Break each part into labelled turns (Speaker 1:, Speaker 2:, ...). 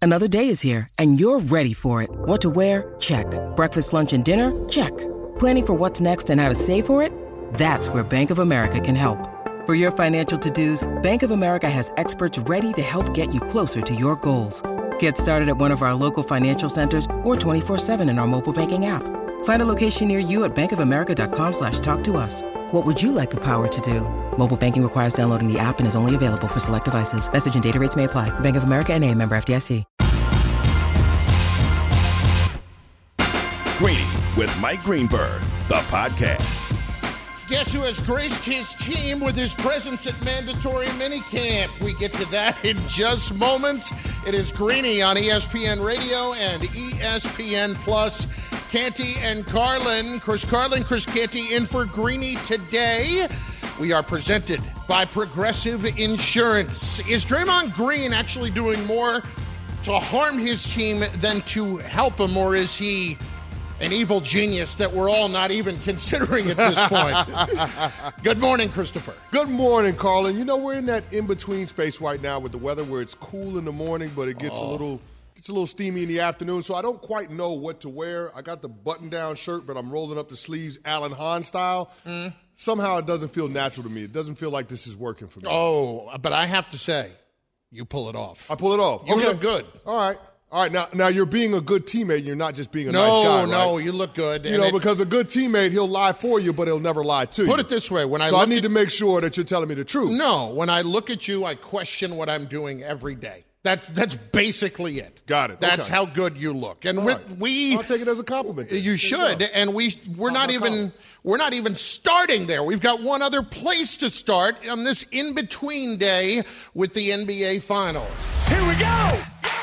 Speaker 1: Another day is here, and you're ready for it. What to wear? Check. Breakfast, lunch, and dinner? Check. Planning for what's next and how to save for it? That's where Bank of America can help. For your financial to-dos, Bank of America has experts ready to help get you closer to your goals. Get started at one of our local financial centers or 24/7 in our mobile banking app. Find a location near you at bankofamerica.com/talktous. What would you like the power to do? Mobile banking requires downloading the app and is only available for select devices. Message and data rates may apply. Bank of America N.A., member FDIC.
Speaker 2: Greeny with Mike Greenberg, the podcast.
Speaker 3: Guess who has graced his team with his presence at mandatory minicamp? We get to that in just moments. It is Greeny on ESPN Radio and ESPN Plus. Canty and Carlin. Chris Canty in for Greeny today. We are presented by Progressive Insurance. Is Draymond Green actually doing more to harm his team than to help him, or is he an evil genius that we're all not even considering at this point? Good morning, Christopher.
Speaker 4: Good morning, Carlin. You know, we're in that in-between space right now with the weather where it's cool in the morning, but it gets a little steamy in the afternoon, so I don't quite know what to wear. I got the button-down shirt, but I'm rolling up the sleeves Alan Hahn style. Somehow it doesn't feel natural to me. It doesn't feel like this is working for me.
Speaker 3: Oh, but I have to say, you pull it off.
Speaker 4: I pull it off.
Speaker 3: You look good.
Speaker 4: All right. Now you're being a good teammate. You're not just being a nice guy, right?
Speaker 3: No, you look good.
Speaker 4: Because a good teammate, he'll lie for you, but he'll never lie to you.
Speaker 3: Put it this way.
Speaker 4: I need to make sure that you're telling me the truth.
Speaker 3: No, when I look at you, I question what I'm doing every day. That's basically it.
Speaker 4: Got it.
Speaker 3: That's
Speaker 4: okay.
Speaker 3: how good you look. And
Speaker 4: right.
Speaker 3: I'll
Speaker 4: take it as a compliment. Then.
Speaker 3: You should. And we're not even starting there. We've got one other place to start on this in-between day with the NBA Finals.
Speaker 2: Here we go!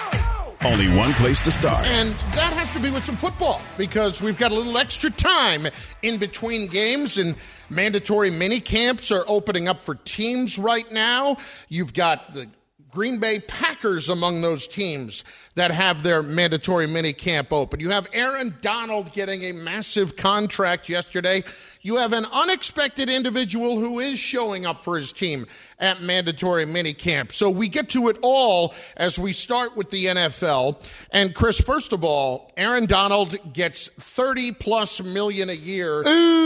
Speaker 2: Only one place to start.
Speaker 3: And that has to be with some football, because we've got a little extra time in between games, and mandatory mini camps are opening up for teams right now. You've got the Green Bay Packers among those teams that have their mandatory mini camp open. You have Aaron Donald getting a massive contract yesterday. You have an unexpected individual who is showing up for his team at mandatory mini camp. So we get to it all as we start with the NFL. And Chris, first of all, Aaron Donald gets $30+ million a year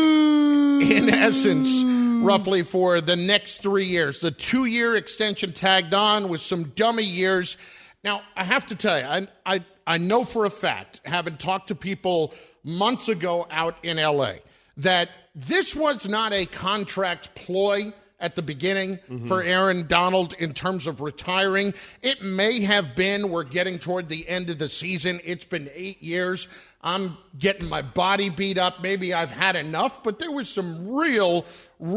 Speaker 3: in essence, roughly for the next 3 years. The 2-year extension tagged on with some dummy years. Now, I have to tell you, I know for a fact, having talked to people months ago out in L.A., that this was not a contract ploy at the beginning for Aaron Donald in terms of retiring. It may have been. We're getting toward the end of the season. It's been 8 years. I'm getting my body beat up. Maybe I've had enough, but there was some real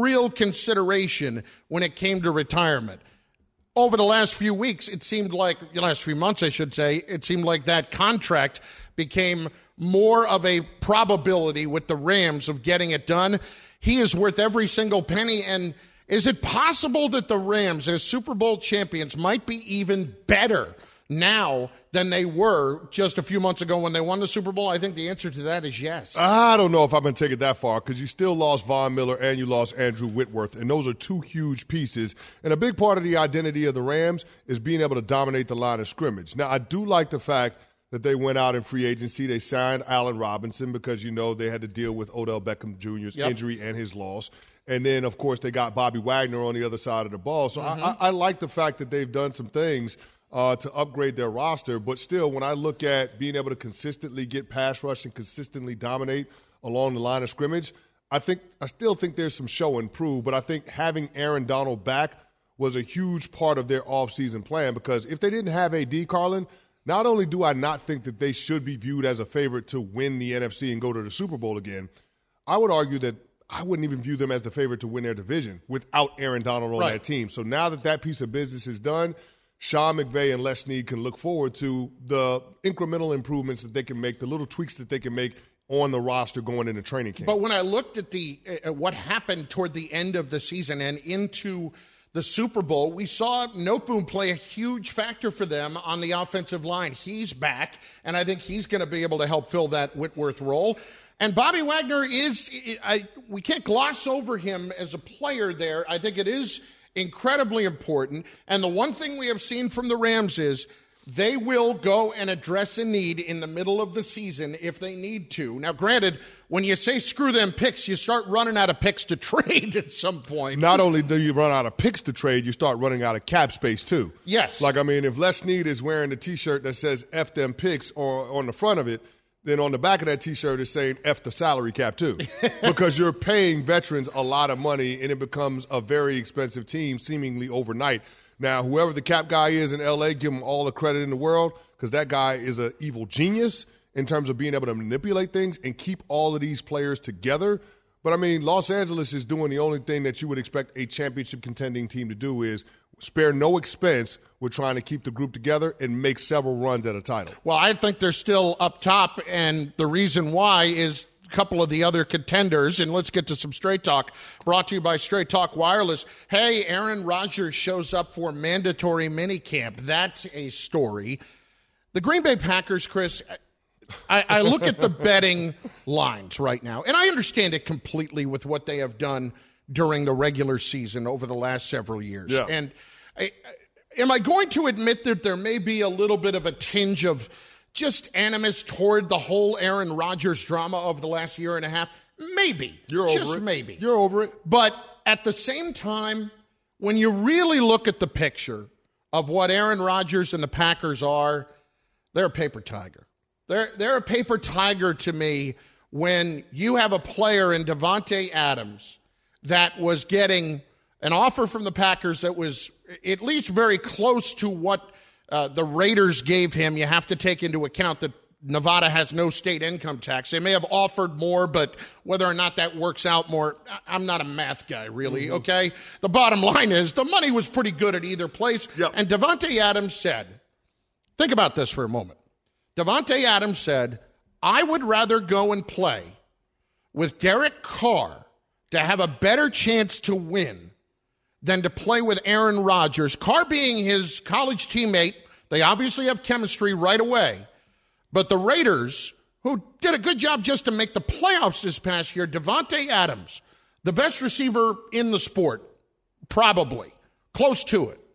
Speaker 3: consideration when it came to retirement. Over the last few weeks, it seemed like, the last few months, I should say, it seemed like that contract became more of a probability with the Rams of getting it done. He is worth every single penny. And is it possible that the Rams, as Super Bowl champions, might be even better now than they were just a few months ago when they won the Super Bowl? I think the answer to that is yes.
Speaker 4: I don't know if I'm going to take it that far, because you still lost Von Miller and you lost Andrew Whitworth, and those are two huge pieces. And a big part of the identity of the Rams is being able to dominate the line of scrimmage. Now, I do like the fact that they went out in free agency. They signed Allen Robinson because, they had to deal with Odell Beckham Jr.'s injury and his loss. And then, of course, they got Bobby Wagner on the other side of the ball. So I like the fact that they've done some things to upgrade their roster. But still, when I look at being able to consistently get pass rush and consistently dominate along the line of scrimmage, I still think there's some show and prove. But I think having Aaron Donald back was a huge part of their offseason plan, because if they didn't have AD, Carlin, not only do I not think that they should be viewed as a favorite to win the NFC and go to the Super Bowl again, I would argue that I wouldn't even view them as the favorite to win their division without Aaron Donald on that team. So now that piece of business is done, Sean McVay and Les Snead can look forward to the incremental improvements that they can make, the little tweaks that they can make on the roster going into training camp.
Speaker 3: But when I looked at what happened toward the end of the season and into the Super Bowl, we saw Noteboom play a huge factor for them on the offensive line. He's back, and I think he's going to be able to help fill that Whitworth role. And Bobby Wagner we can't gloss over him as a player there. I think it is incredibly important. And the one thing we have seen from the Rams is they will go and address a need in the middle of the season if they need to. Now, granted, when you say screw them picks, you start running out of picks to trade at some point.
Speaker 4: Not only do you run out of picks to trade, you start running out of cap space too.
Speaker 3: Yes.
Speaker 4: Like, I mean, if Les Snead is wearing the T-shirt that says F them picks on the front of it, then on the back of that T-shirt is saying F the salary cap too. Because you're paying veterans a lot of money, and it becomes a very expensive team seemingly overnight. Now, whoever the cap guy is in L.A., give him all the credit in the world, because that guy is an evil genius in terms of being able to manipulate things and keep all of these players together. But, I mean, Los Angeles is doing the only thing that you would expect a championship contending team to do, is spare no expense with trying to keep the group together and make several runs at a title.
Speaker 3: Well, I think they're still up top, and the reason why is couple of the other contenders, and let's get to some Straight Talk, brought to you by Straight Talk Wireless. Hey, Aaron Rodgers shows up for mandatory minicamp. That's a story. The Green Bay Packers, Chris, I look at the betting lines right now, and I understand it completely with what they have done during the regular season over the last several years.
Speaker 4: Yeah.
Speaker 3: And am I going to admit that there may be a little bit of a tinge of just animus toward the whole Aaron Rodgers drama of the last year and a half? Maybe.
Speaker 4: You're over it.
Speaker 3: Just maybe.
Speaker 4: You're over it.
Speaker 3: But at the same time, when you really look at the picture of what Aaron Rodgers and the Packers are, they're a paper tiger. They're a paper tiger to me when you have a player in Davante Adams that was getting an offer from the Packers that was at least very close to what the Raiders gave him. You have to take into account that Nevada has no state income tax. They may have offered more, but whether or not that works out more, I'm not a math guy, really, okay? The bottom line is the money was pretty good at either place.
Speaker 4: Yep.
Speaker 3: And Davante Adams said, think about this for a moment. Davante Adams said, I would rather go and play with Derek Carr to have a better chance to win than to play with Aaron Rodgers. Carr being his college teammate, they obviously have chemistry right away. But the Raiders, who did a good job just to make the playoffs this past year, Davante Adams, the best receiver in the sport, probably, close to it,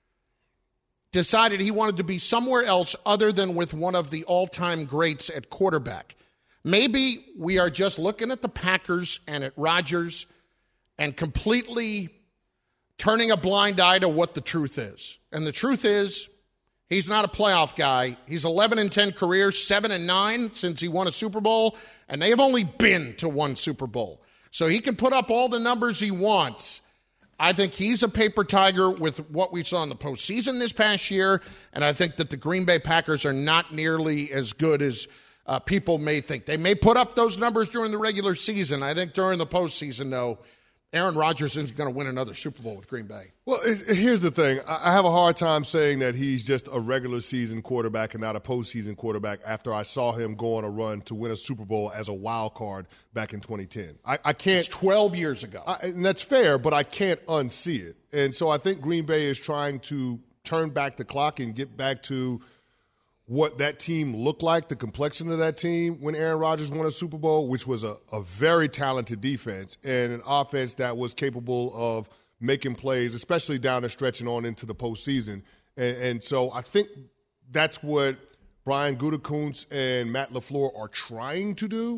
Speaker 3: decided he wanted to be somewhere else other than with one of the all-time greats at quarterback. Maybe we are just looking at the Packers and at Rodgers and completely turning a blind eye to what the truth is. And the truth is, he's not a playoff guy. He's 11-10 career, 7-9 since he won a Super Bowl, and they have only been to one Super Bowl. So he can put up all the numbers he wants. I think he's a paper tiger with what we saw in the postseason this past year, and I think that the Green Bay Packers are not nearly as good as people may think. They may put up those numbers during the regular season. I think during the postseason, though, Aaron Rodgers isn't going to win another Super Bowl with Green Bay.
Speaker 4: Well, here's the thing. I have a hard time saying that he's just a regular season quarterback and not a postseason quarterback after I saw him go on a run to win a Super Bowl as a wild card back in 2010. I can't.
Speaker 3: It's 12 years ago.
Speaker 4: And that's fair, but I can't unsee it. And so I think Green Bay is trying to turn back the clock and get back to what that team looked like, the complexion of that team when Aaron Rodgers won a Super Bowl, which was a very talented defense and an offense that was capable of making plays, especially down the stretch and on into the postseason. And so I think that's what Brian Gutekunst and Matt LaFleur are trying to do.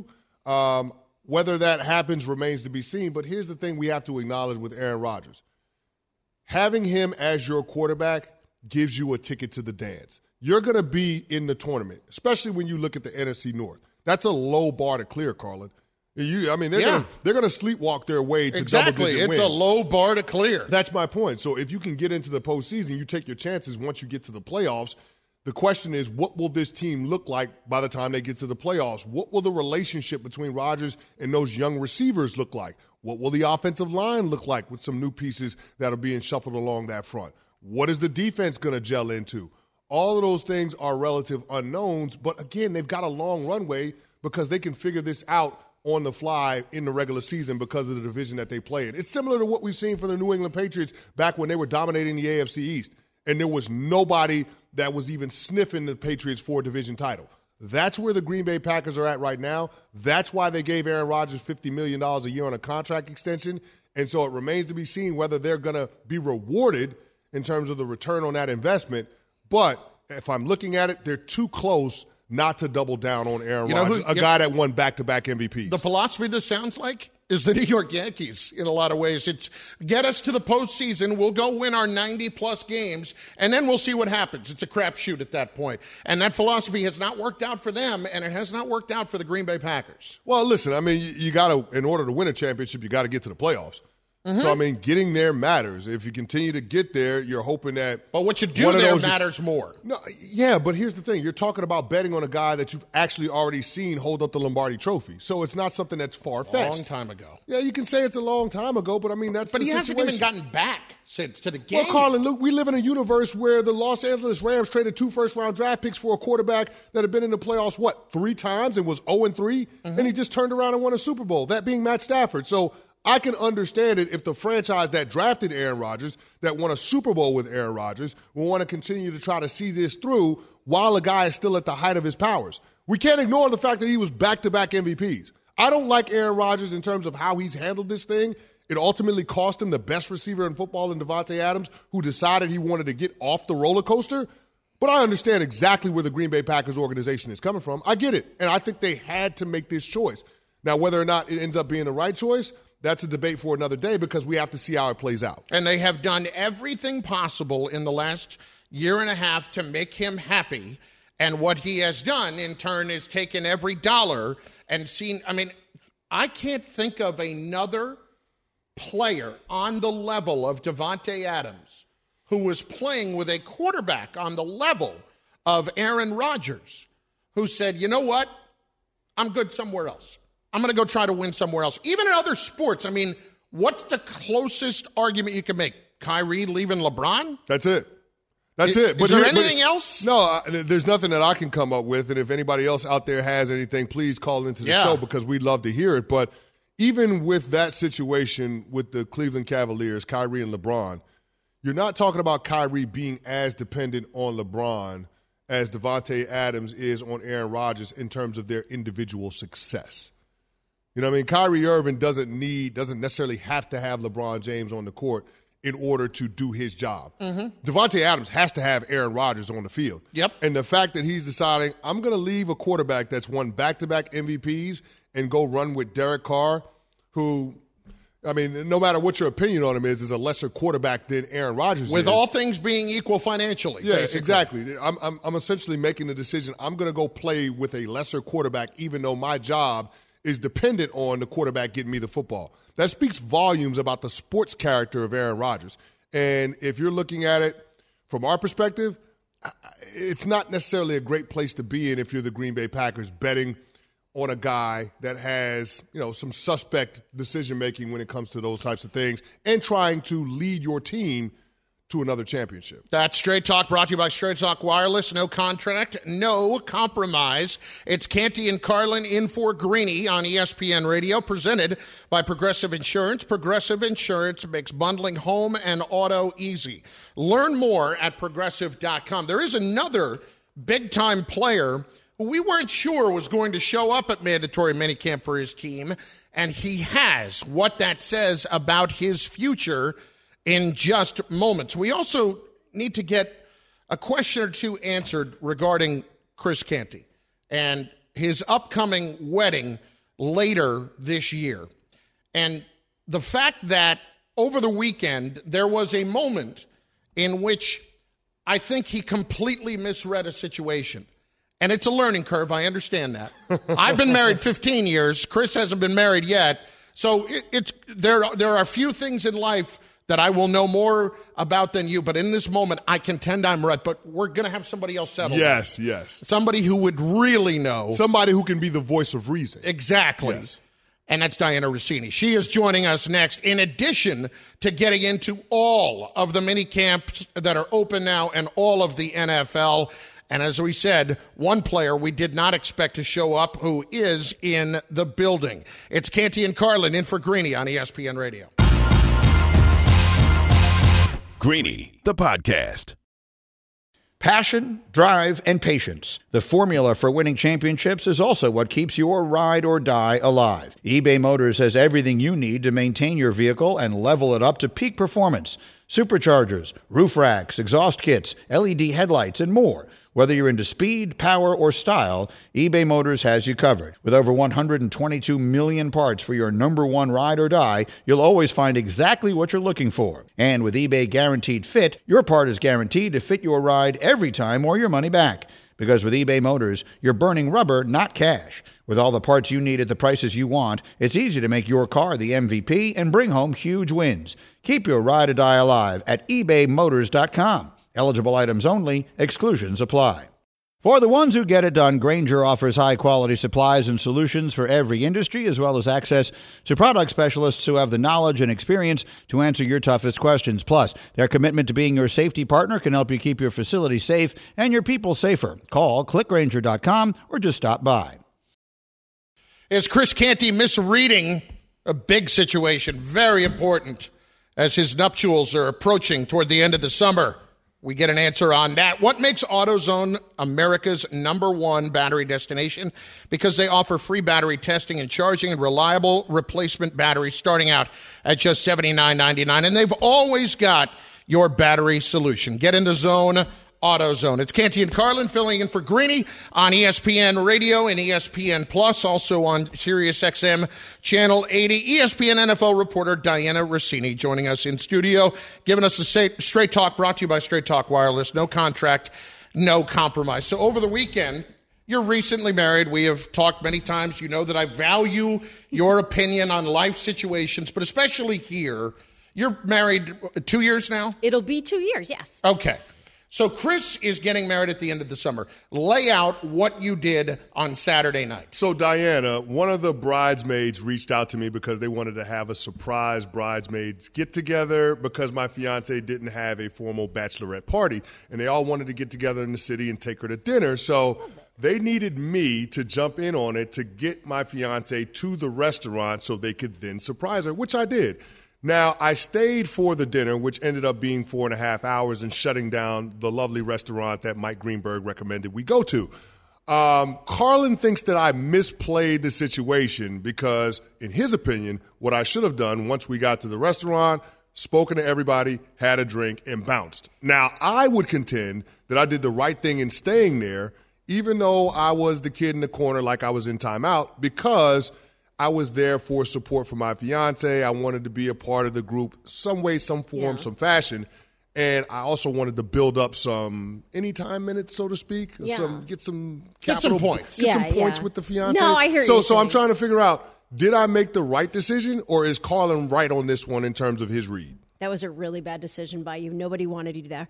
Speaker 4: Whether that happens remains to be seen. But here's the thing we have to acknowledge with Aaron Rodgers. Having him as your quarterback gives you a ticket to the dance. You're going to be in the tournament, especially when you look at the NFC North. That's a low bar to clear, Carlin. They're going to sleepwalk their way to double-digit wins.
Speaker 3: It's a low bar to clear.
Speaker 4: That's my point. So if you can get into the postseason, you take your chances once you get to the playoffs. The question is, what will this team look like by the time they get to the playoffs? What will the relationship between Rodgers and those young receivers look like? What will the offensive line look like with some new pieces that are being shuffled along that front? What is the defense going to gel into? All of those things are relative unknowns, but again, they've got a long runway because they can figure this out on the fly in the regular season because of the division that they play in. It's similar to what we've seen from the New England Patriots back when they were dominating the AFC East, and there was nobody that was even sniffing the Patriots for a division title. That's where the Green Bay Packers are at right now. That's why they gave Aaron Rodgers $50 million a year on a contract extension, and so it remains to be seen whether they're going to be rewarded in terms of the return on that investment. But if I'm looking at it, they're too close not to double down on Aaron Rodgers, a guy that won back-to-back MVPs.
Speaker 3: The philosophy this sounds like is the New York Yankees in a lot of ways. It's get us to the postseason, we'll go win our 90-plus games, and then we'll see what happens. It's a crapshoot at that point. And that philosophy has not worked out for them, and it has not worked out for the Green Bay Packers.
Speaker 4: Well, listen, I mean, you got to, in order to win a championship, you got to get to the playoffs. Mm-hmm. So, I mean, getting there matters. If you continue to get there, you're hoping that...
Speaker 3: But what you do there matters more.
Speaker 4: No, yeah, but here's the thing. You're talking about betting on a guy that you've actually already seen hold up the Lombardi Trophy. So it's not something that's far-fetched.
Speaker 3: A long time ago.
Speaker 4: Yeah, you can say it's a long time ago, but, I mean, that's
Speaker 3: But
Speaker 4: the
Speaker 3: he
Speaker 4: situation.
Speaker 3: hasn't even gotten back since to the game.
Speaker 4: Well, Carlin, look, we live in a universe where the Los Angeles Rams traded 2 first-round draft picks for a quarterback that had been in the playoffs, 3 times and was 0-3? Mm-hmm. And he just turned around and won a Super Bowl, that being Matt Stafford. So I can understand it if the franchise that drafted Aaron Rodgers, that won a Super Bowl with Aaron Rodgers, will want to continue to try to see this through while a guy is still at the height of his powers. We can't ignore the fact that he was back-to-back MVPs. I don't like Aaron Rodgers in terms of how he's handled this thing. It ultimately cost him the best receiver in football in Davante Adams, who decided he wanted to get off the roller coaster. But I understand exactly where the Green Bay Packers organization is coming from. I get it. And I think they had to make this choice. Now, whether or not it ends up being the right choice, that's a debate for another day because we have to see how it plays out.
Speaker 3: And they have done everything possible in the last year and a half to make him happy. And what he has done, in turn, is taken every dollar and seen. I mean, I can't think of another player on the level of Davante Adams who was playing with a quarterback on the level of Aaron Rodgers who said, you know what, I'm good somewhere else. I'm going to go try to win somewhere else. Even in other sports, I mean, what's the closest argument you can make? Kyrie leaving LeBron?
Speaker 4: That's it. Is
Speaker 3: there anything else?
Speaker 4: No, there's nothing that I can come up with. And if anybody else out there has anything, please call into the show because we'd love to hear it. But even with that situation with the Cleveland Cavaliers, Kyrie and LeBron, you're not talking about Kyrie being as dependent on LeBron as Davante Adams is on Aaron Rodgers in terms of their individual success. You know what I mean? Kyrie Irving doesn't necessarily have to have LeBron James on the court in order to do his job. Mm-hmm. Davante Adams has to have Aaron Rodgers on the field.
Speaker 3: Yep.
Speaker 4: And the fact that he's deciding, I'm going to leave a quarterback that's won back-to-back MVPs and go run with Derek Carr, who, I mean, no matter what your opinion on him is a lesser quarterback than Aaron Rodgers
Speaker 3: with all things being equal financially.
Speaker 4: Yeah,
Speaker 3: basically.
Speaker 4: Exactly. I'm essentially making the decision, I'm going to go play with a lesser quarterback even though my job is dependent on the quarterback getting me the football. That speaks volumes about the sports character of Aaron Rodgers. And if you're looking at it from our perspective, it's not necessarily a great place to be in if you're the Green Bay Packers betting on a guy that has, some suspect decision-making when it comes to those types of things and trying to lead your team to another championship.
Speaker 3: That's Straight Talk, brought to you by Straight Talk Wireless. No contract, no compromise. It's Canty and Carlin in for Greeny on ESPN Radio, presented by Progressive Insurance. Progressive Insurance makes bundling home and auto easy. Learn more at Progressive.com. There is another big-time player who we weren't sure was going to show up at mandatory minicamp for his team, and he has. What that says about his future in just moments. We also need to get a question or two answered regarding Chris Canty and his upcoming wedding later this year. And the fact that over the weekend there was a moment in which I think he completely misread a situation. And it's a learning curve. I understand that. I've been married 15 years. Chris hasn't been married yet. So there are a few things in life that I will know more about than you. But in this moment, I contend I'm right. But we're going to have somebody else settle.
Speaker 4: Yes.
Speaker 3: Somebody who would really know.
Speaker 4: Somebody who can be the voice of reason.
Speaker 3: Exactly.
Speaker 4: Yes.
Speaker 3: And that's Diana Rossini. She is joining us next, in addition to getting into all of the mini camps that are open now and all of the NFL. And as we said, one player we did not expect to show up who is in the building. It's Canty and Carlin in for Greeny on ESPN Radio.
Speaker 2: Greeny, the podcast.
Speaker 5: Passion, drive, and patience. The formula for winning championships is also what keeps your ride or die alive. eBay Motors has everything you need to maintain your vehicle and level it up to peak performance. superchargers, roof racks, exhaust kits, LED headlights, and more. Whether you're into speed, power, or style, eBay Motors has you covered. With over 122 million parts for your number one ride or die, you'll always find exactly what you're looking for. And with eBay Guaranteed Fit, your part is guaranteed to fit your ride every time or your money back. Because with eBay Motors, you're burning rubber, not cash. With all the parts you need at the prices you want, it's easy to make your car the MVP and bring home huge wins. Keep your ride or die alive at ebaymotors.com. Eligible items only. Exclusions apply. For the ones who get it done, Grainger offers high-quality supplies and solutions for every industry, as well as access to product specialists who have the knowledge and experience to answer your toughest questions. Plus, their commitment to being your safety partner can help you keep your facility safe and your people safer. Call, clickgrainger.com, or just stop by.
Speaker 3: Is Chris Canty misreading a big situation? Very important as his nuptials are approaching toward the end of the summer. We get an answer on that. What makes AutoZone America's #1 battery destination? Because they offer free battery testing and charging and reliable replacement batteries starting out at just $79.99. And they've always got your battery solution. Get in the zone. AutoZone. It's Canty and Carlin filling in for Greeny on ESPN Radio and ESPN Plus, also on Sirius XM Channel 80. ESPN NFL reporter Diana Rossini joining us in studio, giving us a straight talk brought to you by Straight Talk Wireless. No contract, no compromise. So over the weekend, you're recently married. We have talked many times. You know that I value your opinion on life situations, but especially here. You're married 2 years now?
Speaker 6: It'll be 2 years, yes.
Speaker 3: Okay. So Chris is getting married at the end of the summer. Lay out what you did on Saturday night.
Speaker 4: So, Diana, one of the bridesmaids reached out to me because they wanted to have a surprise bridesmaids get-together because my fiancé didn't have a formal bachelorette party. And they all wanted to get together in the city and take her to dinner. So they needed me to jump in on it to get my fiancé to the restaurant so they could then surprise her, which I did. Now, I stayed for the dinner, which ended up being 4.5 hours and shutting down the lovely restaurant that Mike Greenberg recommended we go to. Carlin thinks that I misplayed the situation because, in his opinion, what I should have done once we got to the restaurant, spoken to everybody, had a drink, and bounced. Now, I would contend that I did the right thing in staying there, even though I was the kid in the corner like I was in timeout, because I was there for support for my fiance. I wanted to be a part of the group some way, some form, some fashion. And I also wanted to build up some anytime minutes, so to speak. Get some capital
Speaker 3: points.
Speaker 4: Get some points with the fiance.
Speaker 6: No, I hear you.
Speaker 4: So I'm trying to figure out, did I make the right decision or is Carlin right on this one in terms of his read?
Speaker 6: That was a really bad decision by you. Nobody wanted you there.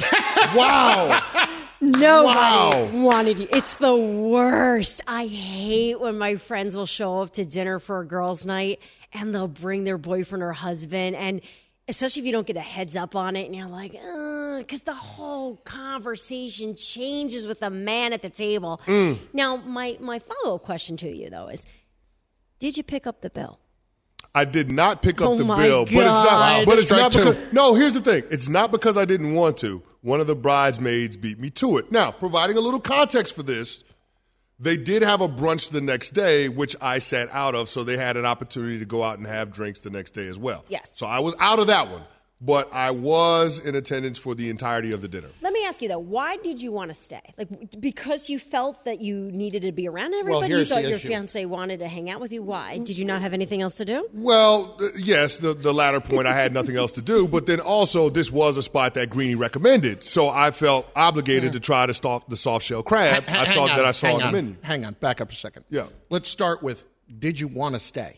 Speaker 3: Wow.
Speaker 6: Nobody wanted you. It's the worst. I hate when my friends will show up to dinner for a girls' night and they'll bring their boyfriend or husband, and especially if you don't get a heads up on it and you're like, because the whole conversation changes with the man at the table. Now, my follow-up question to you, though, is did you pick up the bill?
Speaker 4: I did not pick up the
Speaker 6: my
Speaker 4: bill, but it's not.
Speaker 6: God.
Speaker 4: But it's not because. No, here's the thing. It's not because I didn't want to. One of the bridesmaids beat me to it. Now, providing a little context for this, they did have a brunch the next day, which I sat out of, so they had an opportunity to go out and have drinks the next day as well.
Speaker 6: Yes.
Speaker 4: So I was out of that one, but I was in attendance for the entirety of the dinner.
Speaker 6: Let me ask you, though, why did you want to stay? Like, because you felt that you needed to be around everybody? You thought your fiancé wanted to hang out with you? Why? Did you not have anything else to do?
Speaker 4: Well, yes, the latter point, I had nothing else to do, but then also this was a spot that Greeny recommended, so I felt obligated to try the soft shell crab. I saw on the menu.
Speaker 3: Hang on, back up a second.
Speaker 4: Yeah.
Speaker 3: Let's start with, did you want to stay?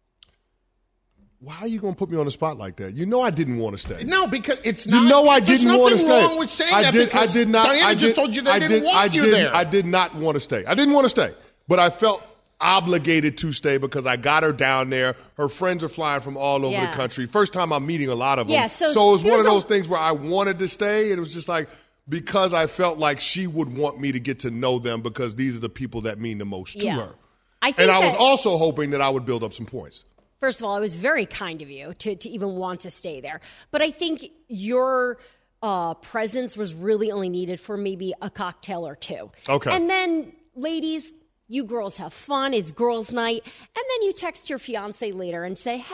Speaker 4: Why are you going to put me on the spot like that? You know I didn't want to stay.
Speaker 3: No, because it's not.
Speaker 4: You know I didn't want to stay.
Speaker 3: There's nothing wrong with saying that because Diana just told you they didn't want you there.
Speaker 4: I did not want to stay. I didn't want to stay. But I felt obligated to stay because I got her down there. Her friends are flying from all over the country. First time I'm meeting a lot of them.
Speaker 6: Yeah, so
Speaker 4: it was one of those things where I wanted to stay, and it was just like, because I felt like she would want me to get to know them because these are the people that mean the most to her. I was also hoping that I would build up some points.
Speaker 6: First of all, it was very kind of you to even want to stay there. But I think your presence was really only needed for maybe a cocktail or two.
Speaker 4: Okay.
Speaker 6: And then, ladies, you girls have fun. It's girls' night. And then you text your fiance later and say, hey,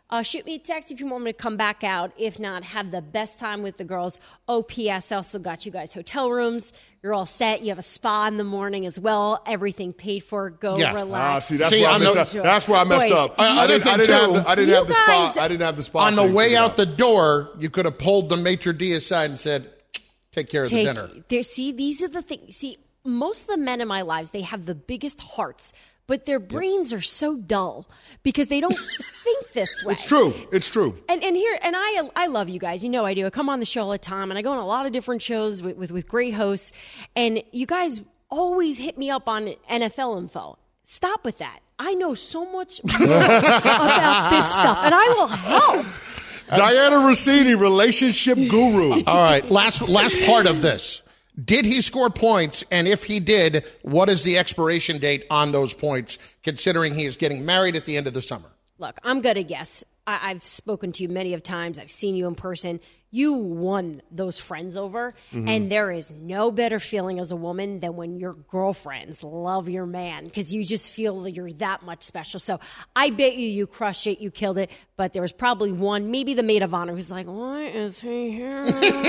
Speaker 6: Shoot me a text if you want me to come back out. If not, have the best time with the girls. OPS also got you guys hotel rooms. You're all set. You have a spa in the morning as well. Everything paid for. Go relax.
Speaker 4: That's where I messed up. That's where I messed up. I didn't have the spa.
Speaker 3: On the way out the door, you could have pulled the maitre d' aside and said, take care of the dinner.
Speaker 6: See, these are the things. See, most of the men in my lives, they have the biggest hearts, but their brains are so dull because they don't think this way.
Speaker 4: It's true.
Speaker 6: And I love you guys. You know I do. I come on the show all the time, and I go on a lot of different shows with great hosts, and you guys always hit me up on NFL info. Stop with that. I know so much about this stuff, and I will help.
Speaker 4: Diana Rossini, relationship guru.
Speaker 3: All right, last part of this. Did he score points? And if he did, what is the expiration date on those points, considering he is getting married at the end of the summer?
Speaker 6: Look, I'm going to guess. I've spoken to you many of times. I've seen you in person. You won those friends over, and there is no better feeling as a woman than when your girlfriends love your man because you just feel that you're that much special. So I bet you crushed it, you killed it, but there was probably one, maybe the maid of honor, who's like, why is he here?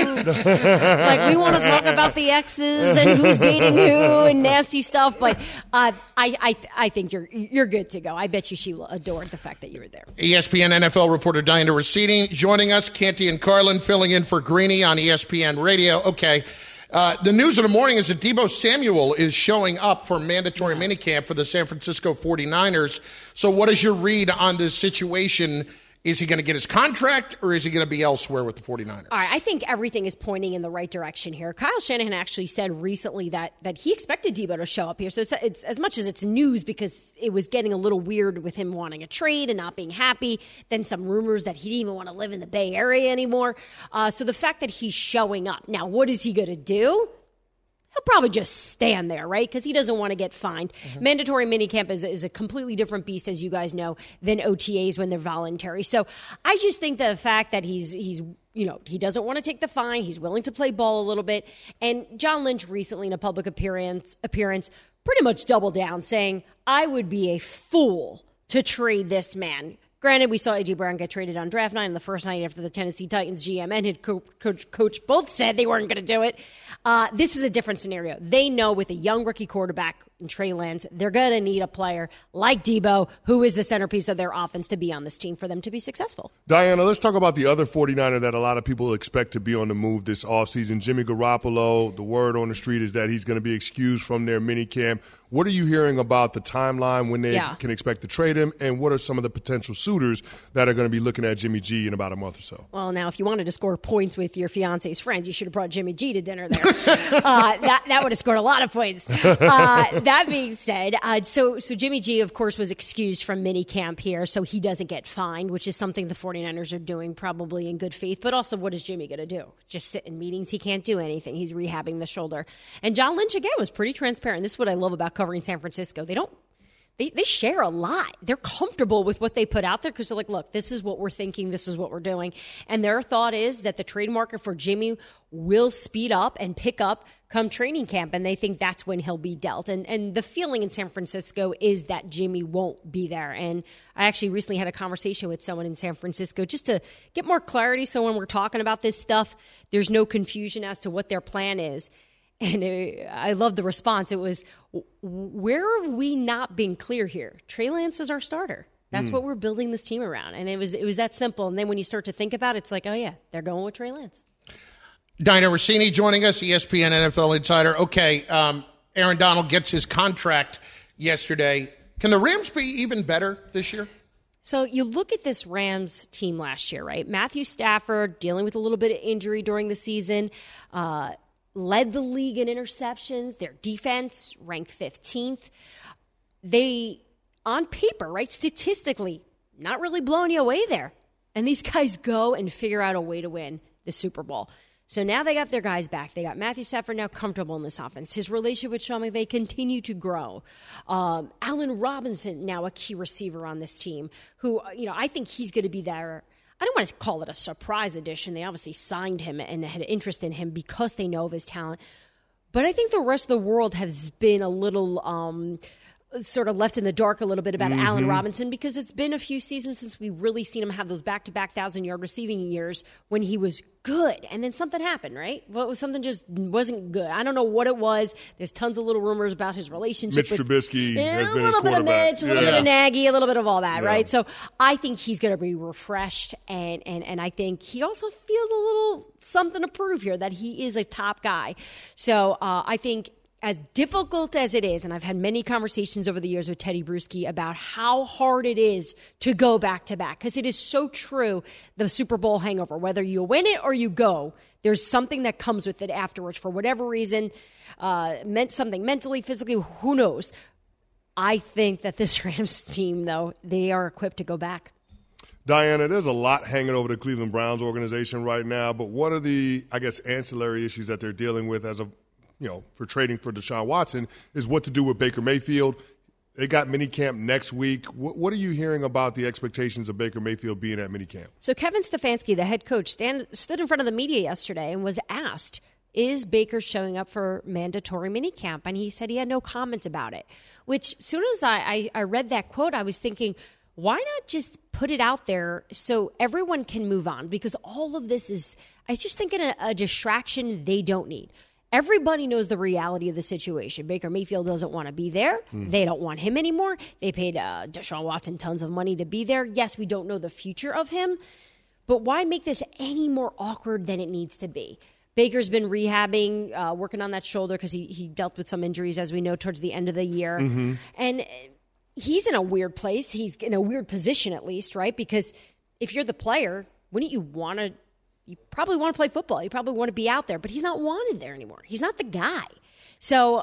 Speaker 6: Like, we want to talk about the exes and who's dating who and nasty stuff, but I think you're good to go. I bet you she adored the fact that you were there.
Speaker 3: ESPN NFL reporter Diana Rossini joining us. Canty and Carlin filling in for Greeny on ESPN Radio. Okay. The news of the morning is that Deebo Samuel is showing up for mandatory minicamp for the San Francisco 49ers. So what is your read on this situation? Is he going to get his contract, or is he going to be elsewhere with the 49ers?
Speaker 6: All right, I think everything is pointing in the right direction here. Kyle Shanahan actually said recently that he expected Deebo to show up here. So it's as much as it's news because it was getting a little weird with him wanting a trade and not being happy. Then some rumors that he didn't even want to live in the Bay Area anymore. So the fact that he's showing up. Now, what is he going to do? He'll probably just stand there, right? Because he doesn't want to get fined. Mandatory minicamp is a completely different beast, as you guys know, than OTAs when they're voluntary. So I just think the fact that he's he doesn't want to take the fine. He's willing to play ball a little bit. And John Lynch recently in a public appearance pretty much doubled down, saying, I would be a fool to trade this man. Granted, we saw A.J. Brown get traded on draft night, and the first night after the Tennessee Titans GM and head coach both said they weren't going to do it. This is a different scenario. They know with a young rookie quarterback in Trey Lance, they're going to need a player like Deebo, who is the centerpiece of their offense, to be on this team for them to be successful.
Speaker 4: Diana, let's talk about the other 49er that a lot of people expect to be on the move this offseason. Jimmy Garoppolo, the word on the street is that he's going to be excused from their minicamp. What are you hearing about the timeline when they can expect to trade him, and what are some of the potential suitors that are going to be looking at Jimmy G in about a month or so?
Speaker 6: Well, now, if you wanted to score points with your fiance's friends, you should have brought Jimmy G to dinner there. That would have scored a lot of points. That being said, so Jimmy G, of course, was excused from minicamp here, so he doesn't get fined, which is something the 49ers are doing probably in good faith. But also, what is Jimmy going to do? Just sit in meetings? He can't do anything. He's rehabbing the shoulder. And John Lynch, again, was pretty transparent. This is what I love about covering San Francisco. They share a lot. They're comfortable with what they put out there because they're like, look, this is what we're thinking. This is what we're doing. And their thought is that the trade market for Jimmy will speed up and pick up come training camp. And they think that's when he'll be dealt. And the feeling in San Francisco is that Jimmy won't be there. And I actually recently had a conversation with someone in San Francisco just to get more clarity. So when we're talking about this stuff, there's no confusion as to what their plan is. And I love the response. It was, where have we not been clear here? Trey Lance is our starter. That's what we're building this team around. And it was that simple. And then when you start to think about it, it's like, oh, yeah, they're going with Trey Lance.
Speaker 3: Diana Rossini joining us, ESPN NFL Insider. Okay, Aaron Donald gets his contract yesterday. Can the Rams be even better this year?
Speaker 6: So you look at this Rams team last year, right? Matthew Stafford dealing with a little bit of injury during the season, led the league in interceptions. Their defense ranked 15th. They, on paper, right, statistically, not really blowing you away there. And these guys go and figure out a way to win the Super Bowl. So now they got their guys back. They got Matthew Stafford now comfortable in this offense. His relationship with Sean McVay continue to grow. Allen Robinson now a key receiver on this team who, I think he's going to be there. I don't want to call it a surprise addition. They obviously signed him and had interest in him because they know of his talent. But I think the rest of the world has been a little sort of left in the dark a little bit about Allen Robinson, because it's been a few seasons since we've really seen him have those back-to-back 1,000-yard receiving years when he was good. And then something happened, right? Well, something just wasn't good. I don't know what it was. There's tons of little rumors about his relationship
Speaker 4: with Trubisky has been his quarterback.
Speaker 6: A little bit of Mitch, a little bit of Nagy, a little bit of all that, right? So I think he's going to be refreshed, and I think he also feels a little something to prove here, that he is a top guy. So I think, as difficult as it is, and I've had many conversations over the years with Teddy Bruschi about how hard it is to go back-to-back, because it is so true, the Super Bowl hangover. Whether you win it or you go, there's something that comes with it afterwards for whatever reason, meant something mentally, physically, who knows. I think that this Rams team, though, they are equipped to go back.
Speaker 4: Diana, there's a lot hanging over the Cleveland Browns organization right now, but what are the, I guess, ancillary issues that they're dealing with as of for trading for Deshaun Watson is what to do with Baker Mayfield. They got minicamp next week. What are you hearing about the expectations of Baker Mayfield being at minicamp? So
Speaker 6: Kevin Stefanski, the head coach, stood in front of the media yesterday and was asked, is Baker showing up for mandatory minicamp? And he said he had no comment about it, which as soon as I read that quote, I was thinking, why not just put it out there so everyone can move on? Because all of this is, I was just thinking, a distraction they don't need. Everybody knows the reality of the situation. Baker Mayfield doesn't want to be there. They don't want him anymore. They paid Deshaun Watson tons of money to be there. Yes, we don't know the future of him, but why make this any more awkward than it needs to be? Baker's been rehabbing, working on that shoulder because he dealt with some injuries, as we know, towards the end of the year. And he's in a weird place. He's in a weird position, at least, right? Because if you're the player, wouldn't you want to? You probably want to play football. You probably want to be out there, but he's not wanted there anymore. He's not the guy. So,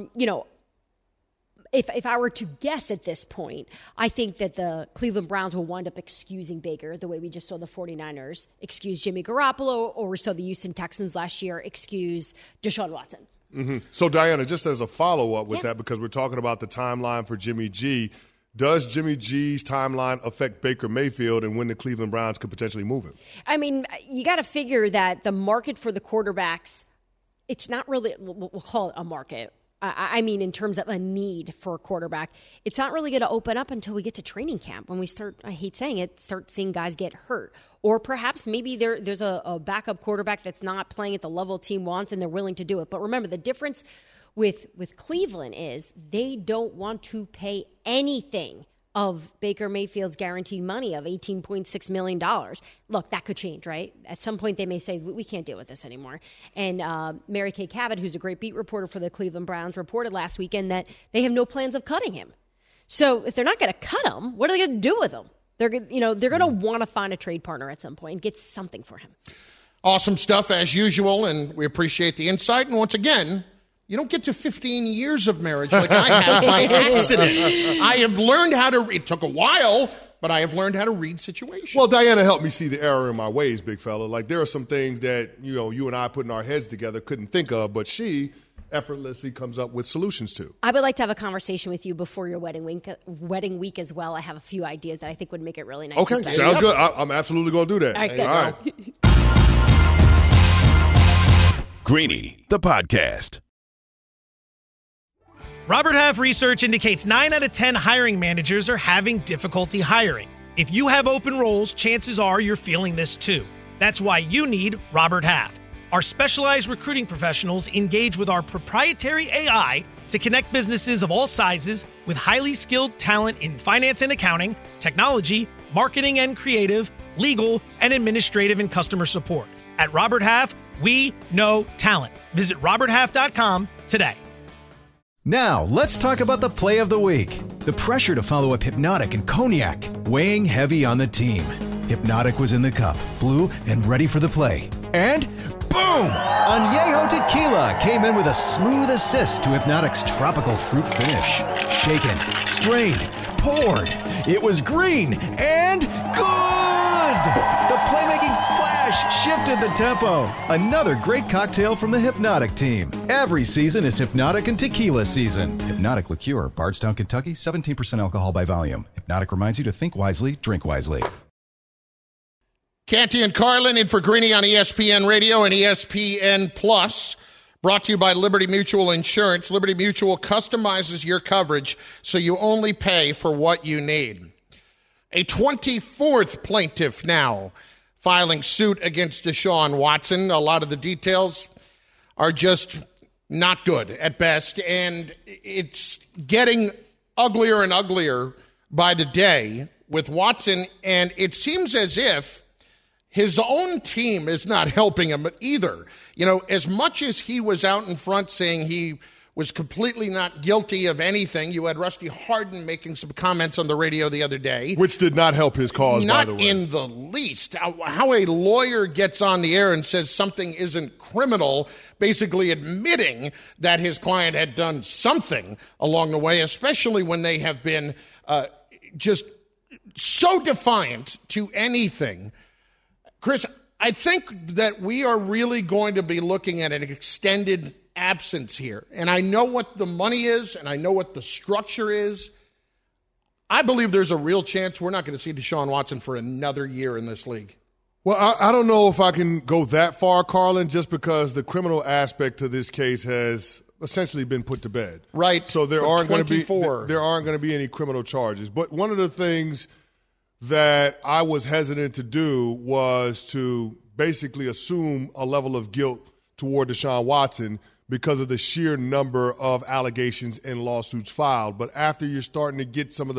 Speaker 6: if I were to guess at this point, I think that the Cleveland Browns will wind up excusing Baker the way we just saw the 49ers excuse Jimmy Garoppolo, or we saw the Houston Texans last year excuse Deshaun Watson.
Speaker 4: So, Diana, just as a follow-up with that, because we're talking about the timeline for Jimmy G, does Jimmy G's timeline affect Baker Mayfield and when the Cleveland Browns could potentially move him?
Speaker 6: I mean, you got to figure that the market for the quarterbacks, it's not really, we'll call it a market. I mean, in terms of a need for a quarterback, it's not really going to open up until we get to training camp, when we start, I hate saying it, start seeing guys get hurt. Or perhaps maybe there's a backup quarterback that's not playing at the level the team wants and they're willing to do it. But remember, the difference with Cleveland is they don't want to pay anything of Baker Mayfield's guaranteed money of $18.6 million. Look, that could change, right? At some point they may say, we can't deal with this anymore. And Mary Kay Cabot, who's a great beat reporter for the Cleveland Browns, reported last weekend that they have no plans of cutting him. So if they're not going to cut him, what are they going to do with him? They're going to want to find a trade partner at some point and get something for him.
Speaker 3: Awesome stuff, as usual, and we appreciate the insight. And once again, you don't get to 15 years of marriage like I have by accident. I have learned how to – it took a while, but I have learned how to read situations.
Speaker 4: Well, Diana helped me see the error in my ways, big fella. Like, there are some things that, you and I putting our heads together couldn't think of, but she effortlessly comes up with solutions to. I
Speaker 6: would like to have a conversation with you before your wedding week as well. I have a few ideas that I think would make it really nice.
Speaker 4: Okay, sounds good. I'm absolutely going to do that.
Speaker 6: All right, good.
Speaker 4: All right.
Speaker 2: Greeny, the podcast.
Speaker 7: Robert Half research indicates 9 out of 10 hiring managers are having difficulty hiring. If you have open roles, chances are you're feeling this too. That's why you need Robert Half. Our specialized recruiting professionals engage with our proprietary AI to connect businesses of all sizes with highly skilled talent in finance and accounting, technology, marketing and creative, legal, and administrative and customer support. At Robert Half, we know talent. Visit roberthalf.com today.
Speaker 8: Now, let's talk about the play of the week. The pressure to follow up Hypnotic and Cognac, weighing heavy on the team. Hypnotic was in the cup, blue, and ready for the play. And boom! Añejo Tequila came in with a smooth assist to Hypnotic's tropical fruit finish. Shaken, strained, poured. It was green and good! The playmaking splash shifted the tempo. Another great cocktail from the Hypnotic team. Every season is Hypnotic and Tequila season. Hypnotic Liqueur, Bardstown, Kentucky, 17% alcohol by volume. Hypnotic reminds you to think wisely, drink wisely.
Speaker 3: Canty and Carlin in for Greeny on ESPN Radio and ESPN Plus. Brought to you by Liberty Mutual Insurance. Liberty Mutual customizes your coverage so you only pay for what you need. A 24th plaintiff now filing suit against Deshaun Watson. A lot of the details are just not good at best, and it's getting uglier and uglier by the day with Watson, and it seems as if his own team is not helping him either. You know, as much as he was out in front saying he was completely not guilty of anything, you had Rusty Hardin making some comments on the radio the other day.
Speaker 4: Which did not help his cause, by the way.
Speaker 3: Not in the least. How a lawyer gets on the air and says something isn't criminal, basically admitting that his client had done something along the way, especially when they have been just so defiant to anything. Chris, I think that we are really going to be looking at an extended absence here. And I know what the money is, and I know what the structure is. I believe there's a real chance we're not going to see Deshaun Watson for another year in this league.
Speaker 4: Well, I don't know if I can go that far, Carlin, just because the criminal aspect to this case has essentially been put to bed.
Speaker 3: Right.
Speaker 4: So there aren't going to be any criminal charges. But one of the things that I was hesitant to do was to basically assume a level of guilt toward Deshaun Watson because of the sheer number of allegations and lawsuits filed. But after you're starting to get some of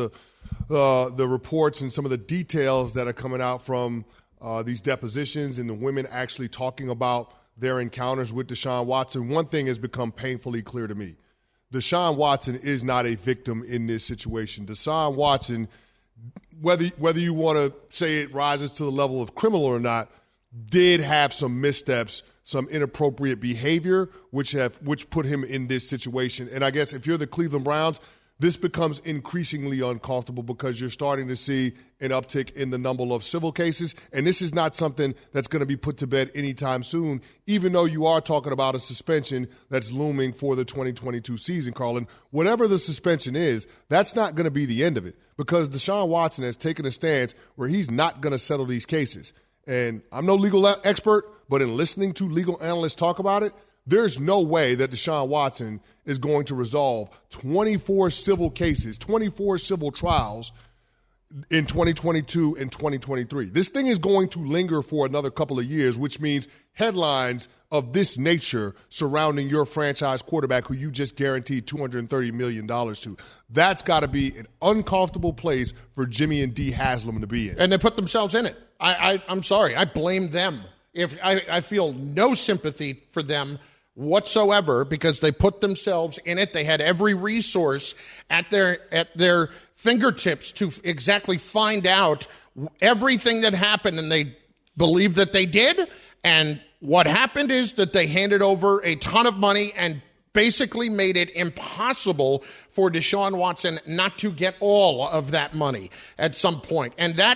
Speaker 4: the reports and some of the details that are coming out from these depositions and the women actually talking about their encounters with Deshaun Watson, one thing has become painfully clear to me. Deshaun Watson is not a victim in this situation. Deshaun Watson, whether you want to say it rises to the level of criminal or not, did have some missteps, some inappropriate behavior, which put him in this situation. And I guess if you're the Cleveland Browns, this becomes increasingly uncomfortable because you're starting to see an uptick in the number of civil cases. And this is not something that's going to be put to bed anytime soon, even though you are talking about a suspension that's looming for the 2022 season, Carlin. Whatever the suspension is, that's not going to be the end of it because Deshaun Watson has taken a stance where he's not going to settle these cases. And I'm no legal expert, but in listening to legal analysts talk about it, there's no way that Deshaun Watson is going to resolve 24 civil cases, 24 civil trials in 2022 and 2023. This thing is going to linger for another couple of years, which means headlines of this nature surrounding your franchise quarterback who you just guaranteed $230 million to. That's got to be an uncomfortable place for Jimmy and Dee Haslam to be in.
Speaker 3: And they put themselves in it. I'm sorry. I blame them. If I feel no sympathy for them whatsoever because they put themselves in it. They had every resource at their fingertips to exactly find out everything that happened, and they believe that they did. And what happened is that they handed over a ton of money and basically made it impossible for Deshaun Watson not to get all of that money at some point. And that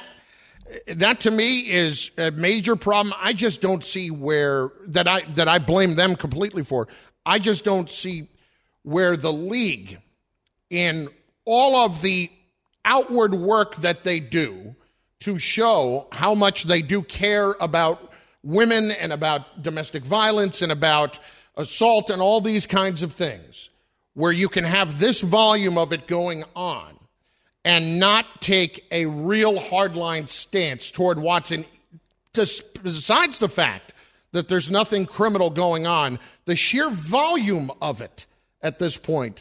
Speaker 3: to me is a major problem. I just don't see where that I blame them completely for. I just don't see where the league, in all of the outward work that they do to show how much they do care about women and about domestic violence and about assault and all these kinds of things, where you can have this volume of it going on and not take a real hardline stance toward Watson, besides the fact that there's nothing criminal going on, the sheer volume of it at this point.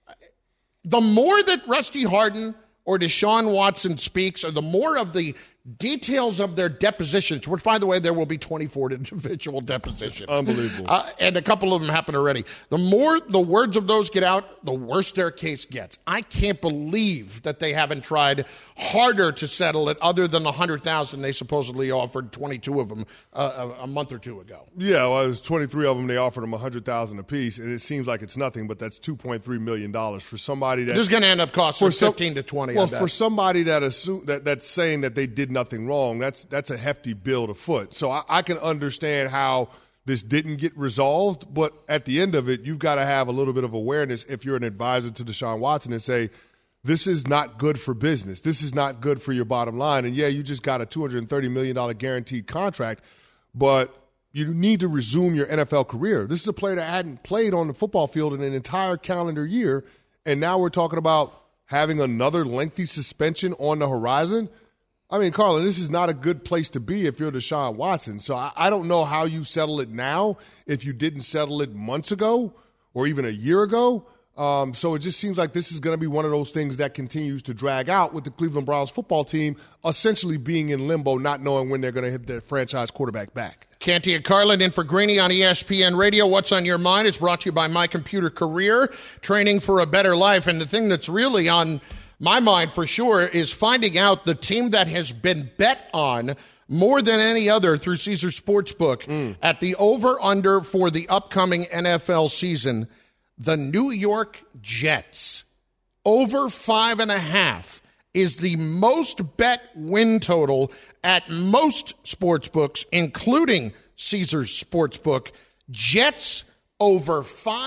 Speaker 3: The more that Rusty Hardin or Deshaun Watson speaks, or the more of the details of their depositions, which, by the way, there will be 24 individual depositions.
Speaker 4: Unbelievable.
Speaker 3: And a couple of them happen already. The more the words of those get out, the worse their case gets. I can't believe that they haven't tried harder to settle it other than the $100,000 they supposedly offered 22 of them a month or two ago.
Speaker 4: Yeah, well, it was 23 of them. They offered them $100,000 apiece, and it seems like it's nothing, but that's $2.3 million for somebody that...
Speaker 3: This is going to end up costing 15 to 20.
Speaker 4: Well, for somebody that's saying that they did nothing wrong, that's a hefty bill to foot. So I can understand how this didn't get resolved, but at the end of it, you've got to have a little bit of awareness if you're an advisor to Deshaun Watson and say, this is not good for business. This is not good for your bottom line. And, yeah, you just got a $230 million guaranteed contract, but you need to resume your NFL career. This is a player that hadn't played on the football field in an entire calendar year, and now we're talking about having another lengthy suspension on the horizon. I mean, Carlin, this is not a good place to be if you're Deshaun Watson. So I don't know how you settle it now if you didn't settle it months ago or even a year ago. So it just seems like this is going to be one of those things that continues to drag out with the Cleveland Browns football team essentially being in limbo, not knowing when they're going to hit their franchise quarterback back.
Speaker 3: Canty and Carlin in for Greeny on ESPN Radio. What's on Your Mind is brought to you by My Computer Career, training for a better life. And the thing that's really on my mind for sure is finding out the team that has been bet on more than any other through Caesars Sportsbook at the over-under for the upcoming NFL season. The New York Jets, over 5.5, is the most bet win total at most sportsbooks, including Caesars Sportsbook. Jets over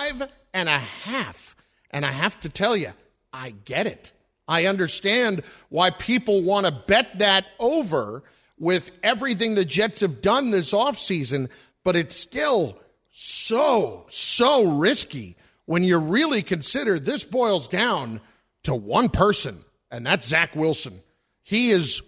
Speaker 3: 5.5. And I have to tell you, I get it. I understand why people want to bet that over with everything the Jets have done this offseason, but it's still so risky when you really consider this boils down to one person, and that's Zach Wilson. He is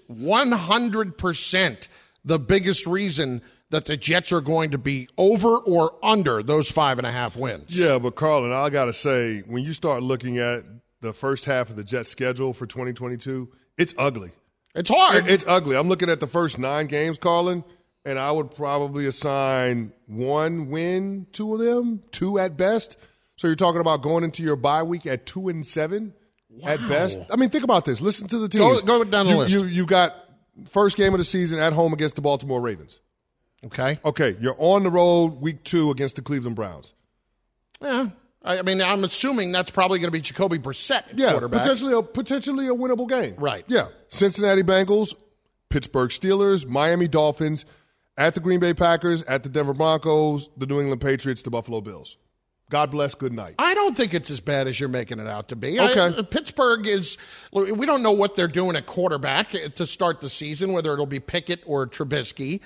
Speaker 3: 100% the biggest reason that the Jets are going to be over or under those 5.5 wins.
Speaker 4: Yeah, but Carlin, I got to say, when you start looking at the first half of the Jets schedule for 2022, it's ugly.
Speaker 3: It's hard.
Speaker 4: It's ugly. I'm looking at the first 9 games, Carlin, and I would probably assign 1 win, 2 of them, 2 at best. So you're talking about going into your bye week at 2-7 at best. I mean, think about this. Listen to the teams.
Speaker 3: Go down the list.
Speaker 4: You got first game of the season at home against the Baltimore Ravens. Okay, you're on the road week 2 against the Cleveland Browns.
Speaker 3: Yeah, I mean, I'm assuming that's probably going to be Jacoby Brissett at quarterback.
Speaker 4: Potentially a winnable game.
Speaker 3: Right.
Speaker 4: Yeah, Cincinnati Bengals, Pittsburgh Steelers, Miami Dolphins, at the Green Bay Packers, at the Denver Broncos, the New England Patriots, the Buffalo Bills. God bless, good night.
Speaker 3: I don't think it's as bad as you're making it out to be.
Speaker 4: Okay.
Speaker 3: Pittsburgh is – we don't know what they're doing at quarterback to start the season, whether it'll be Pickett or Trubisky.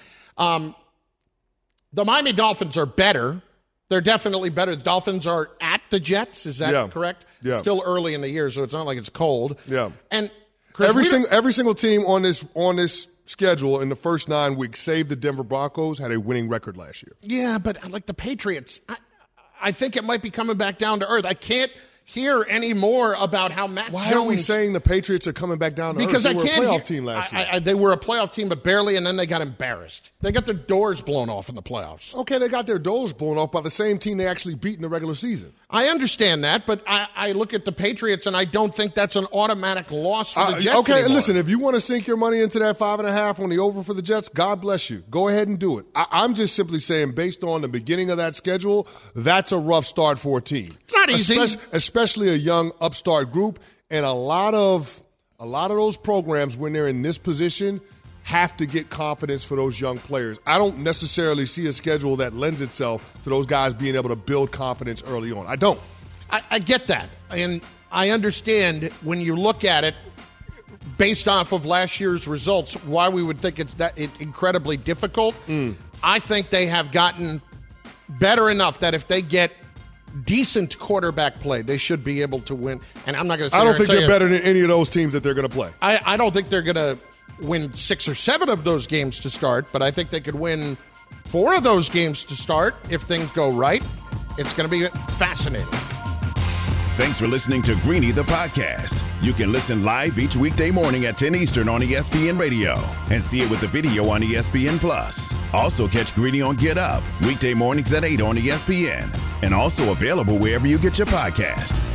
Speaker 3: The Miami Dolphins are better. They're definitely better. The Dolphins are at the Jets. Is that correct?
Speaker 4: Yeah.
Speaker 3: It's still early in the year, so it's not like it's cold.
Speaker 4: Yeah.
Speaker 3: And Chris,
Speaker 4: every single team on this schedule in the first 9 weeks, save the Denver Broncos, had a winning record last year.
Speaker 3: Yeah, but like the Patriots – I think it might be coming back down to earth. I can't hear any more about how Mac Jones...
Speaker 4: Why are we saying the Patriots are coming back down to earth?
Speaker 3: Because
Speaker 4: they were a playoff team last year.
Speaker 3: They were a playoff team, but barely, and then they got embarrassed. They got their doors blown off in the playoffs.
Speaker 4: Okay, they got their doors blown off by the same team they actually beat in the regular season.
Speaker 3: I understand that, but I look at the Patriots, and I don't think that's an automatic loss for the Jets
Speaker 4: Okay,
Speaker 3: anymore.
Speaker 4: listen, if you want to sink your money into that 5.5 on the over for the Jets, God bless you. Go ahead and do it. I'm just simply saying, based on the beginning of that schedule, that's a rough start for a team.
Speaker 3: It's not easy.
Speaker 4: Especially a young upstart group, and a lot of those programs, when they're in this position, have to get confidence for those young players. I don't necessarily see a schedule that lends itself to those guys being able to build confidence early on. I don't.
Speaker 3: I get that, and I understand when you look at it based off of last year's results why we would think it's incredibly difficult. I think they have gotten better enough that if they get decent quarterback play, they should be able to win. And I'm not going to say
Speaker 4: I don't think they're better than any of those teams that they're going to play.
Speaker 3: I don't think they're going to win 6 or 7 of those games to start, but I think they could win 4 of those games to start if things go right. It's going to be fascinating.
Speaker 2: Thanks for listening to Greeny the podcast. You can listen live each weekday morning at 10 Eastern on ESPN Radio and see it with the video on ESPN Plus. Also catch Greeny on Get Up weekday mornings at 8 on ESPN and also available wherever you get your podcast.